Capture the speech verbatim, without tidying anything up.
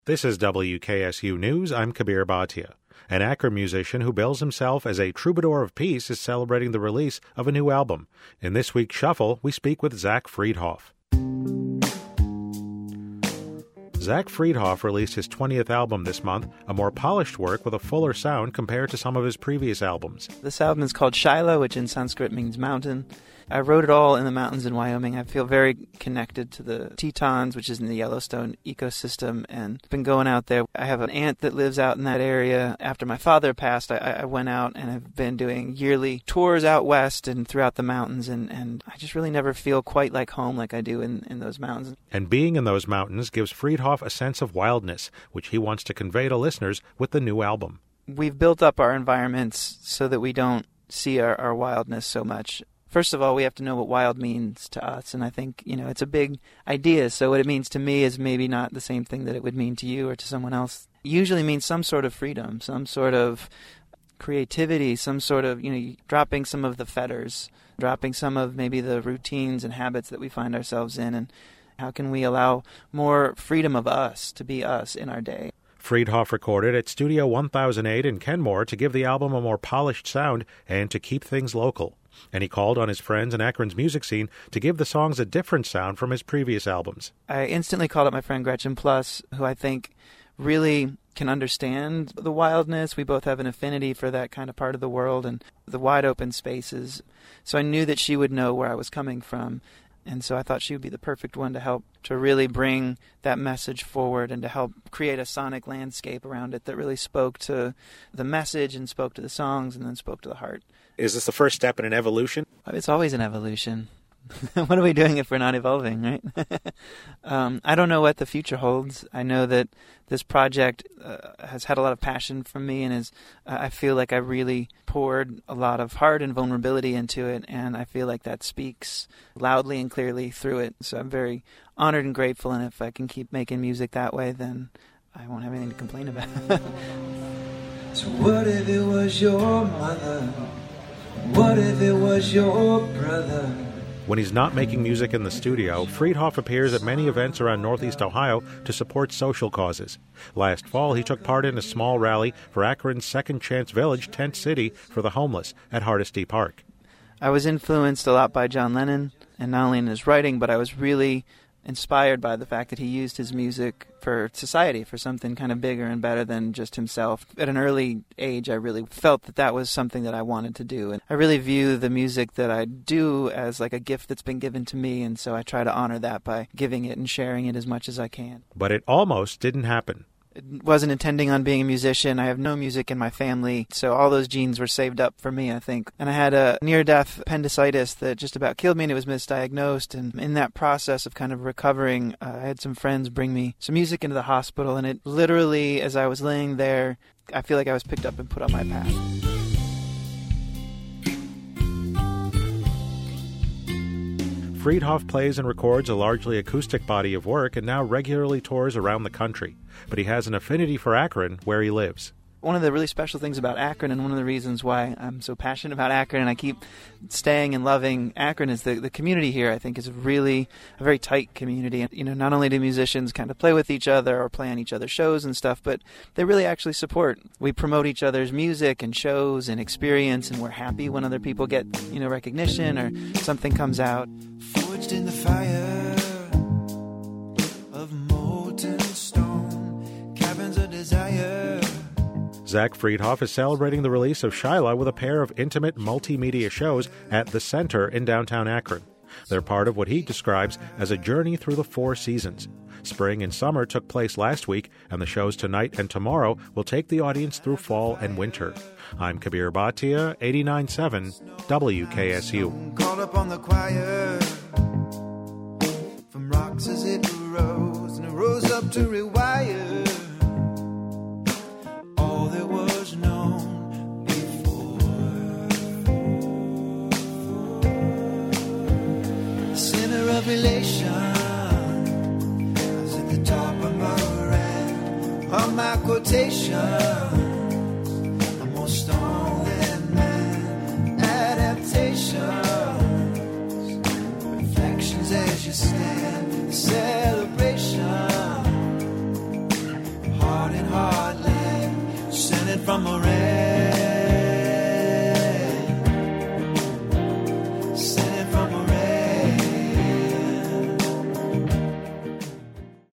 This is W K S U News. I'm Kabir Bhatia. An Akron musician who bills himself as a troubadour of peace is celebrating the release of a new album. In this week's Shuffle, we speak with Zach Friedhoff. Zach Friedhoff released his twentieth album this month, a more polished work with a fuller sound compared to some of his previous albums. This album is called Shiloh, which in Sanskrit means mountain. I wrote it all in the mountains in Wyoming. I feel very connected to the Tetons, which is in the Yellowstone ecosystem, and been going out there. I have an aunt that lives out in that area. After my father passed, I, I went out and have been doing yearly tours out west and throughout the mountains, and, and I just really never feel quite like home like I do in, in those mountains. And being in those mountains gives Friedhoff a sense of wildness, which he wants to convey to listeners with the new album. We've built up our environments so that we don't see our, our wildness so much. First of all, we have to know what wild means to us, and I think, you know, it's a big idea, so what it means to me is maybe not the same thing that it would mean to you or to someone else. It usually means some sort of freedom, some sort of creativity, some sort of, you know, dropping some of the fetters, dropping some of maybe the routines and habits that we find ourselves in, and how can we allow more freedom of us to be us in our day. Friedhoff recorded at Studio one thousand eight in Kenmore to give the album a more polished sound and to keep things local. And he called on his friends in Akron's music scene to give the songs a different sound from his previous albums. I instantly called up my friend Gretchen Plus, who I think really can understand the wildness. We both have an affinity for that kind of part of the world and the wide open spaces. So I knew that she would know where I was coming from. And so I thought she would be the perfect one to help to really bring that message forward and to help create a sonic landscape around it that really spoke to the message and spoke to the songs and then spoke to the heart. Is this the first step in an evolution? It's always an evolution. What are we doing if we're not evolving, right? um, I don't know what the future holds. I know that this project uh, has had a lot of passion from me, and is uh, I feel like I really poured a lot of heart and vulnerability into it, and I feel like that speaks loudly and clearly through it. So I'm very honored and grateful, and if I can keep making music that way, then I won't have anything to complain about. So what if it was your mother? What if it was your brother? When he's not making music in the studio, Friedhoff appears at many events around Northeast Ohio to support social causes. Last fall, he took part in a small rally for Akron's Second Chance Village tent city for the homeless at Hardesty Park. I was influenced a lot by John Lennon, and not only in his writing, but I was really inspired by the fact that he used his music for society, for something kind of bigger and better than just himself. At an early age, I really felt that that was something that I wanted to do. And I really view the music that I do as like a gift that's been given to me, and so I try to honor that by giving it and sharing it as much as I can. But it almost didn't happen. I wasn't intending on being a musician. I have no music in my family, so all those genes were saved up for me, I think. And I had a near-death appendicitis that just about killed me, and it was misdiagnosed. And in that process of kind of recovering, uh, I had some friends bring me some music into the hospital, and it literally, as I was laying there, I feel like I was picked up and put on my path. Friedhoff plays and records a largely acoustic body of work and now regularly tours around the country. But he has an affinity for Akron, where he lives. One of the really special things about Akron, and one of the reasons why I'm so passionate about Akron and I keep staying and loving Akron, is the, the community here, I think, is really a very tight community. And, you know, not only do musicians kind of play with each other or play on each other's shows and stuff, but they really actually support. We promote each other's music and shows and experience, and we're happy when other people get, you know, recognition or something comes out. Forged in the fire of molten stone, caverns of desire. Zach Friedhoff is celebrating the release of Shiloh with a pair of intimate multimedia shows at The Center in downtown Akron. They're part of what he describes as a journey through the four seasons. Spring and summer took place last week, and the shows tonight and tomorrow will take the audience through fall and winter. I'm Kabir Bhatia, eighty-nine point seven W K S U. Called up on the choir from rocks as it rose, and it rose up to rewire all that was known before. The center of relation, I was at the top of my rank, on my quotation, I'm more stone than man. Adaptations, reflections as you stand, the celebration from Moran.